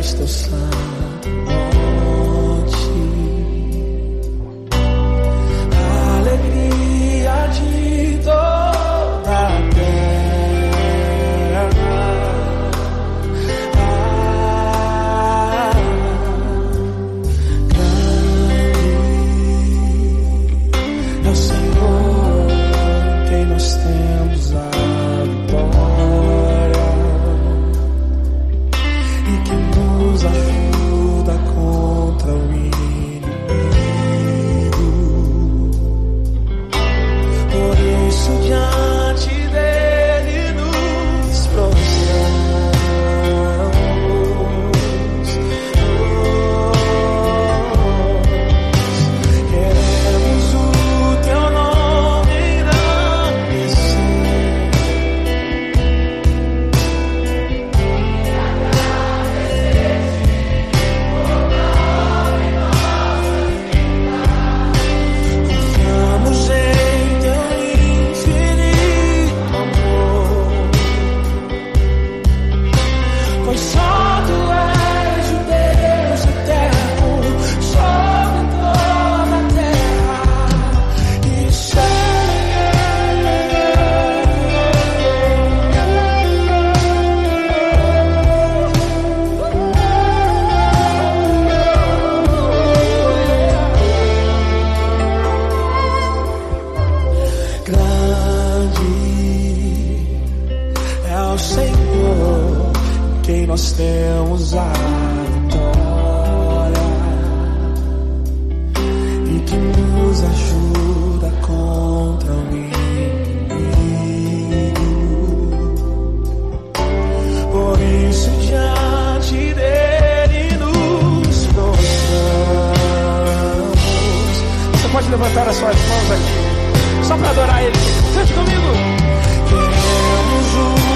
és teu santo monte, a alegria de toda a terra. Grande é o Senhor, quem nós temos a vitória, e que nos ajuda contra o inimigo. Por isso diante dele nos prostramos. Queremos o teu nome engrandecer. Confiamos em teu infinito amor, pois só tu és o Deus eterno sobre toda a terra e céu. Grande é o Senhor, quem nós temos a vitória, e que nos ajuda contra o inimigo. Por isso diante dele nos prostramos. Você pode levantar as suas mãos aqui, só para adorar ele. Cante comigo. Queremos o